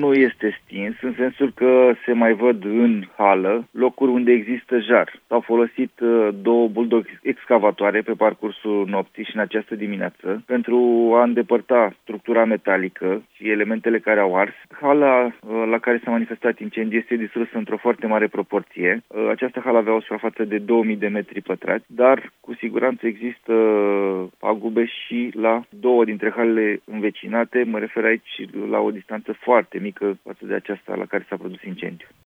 nu este stins, în sensul că se mai văd în hală locuri unde există jar. S-au folosit două bulldog excavatoare pe parcursul nopții și în această dimineață pentru a îndepărta structura metalică și elementele care au ars. Hala la care s-a manifestat incendiu este distrusă într-o foarte mare proporție. Această hală avea o suprafață de 2000 de metri pătrați, dar cu siguranță există pagube și la două dintre halele învecinate. Mă refer aici la o distanță foarte mică față de aceasta la care s-a produs incendiu.